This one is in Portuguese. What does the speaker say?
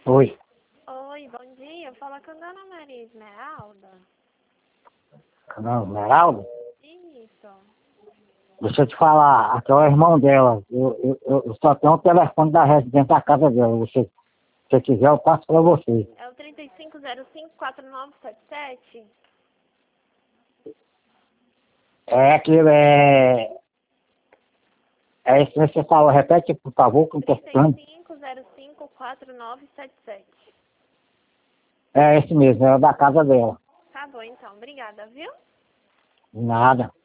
Oi. Oi, bom dia. Fala com a Dona Maria Esmeralda. Não, Esmeralda? Isso. Deixa eu te falar, aqui é o irmão dela. Eu só tenho o telefone da residência da casa dela. Se você quiser, eu passo pra você. É o 3505-4977? É aquele, é esse que você falou. Repete, por favor, que eu tô escutando. 3505-4977. É esse mesmo, é o da casa dela. Tá bom, então. Obrigada, viu? Nada.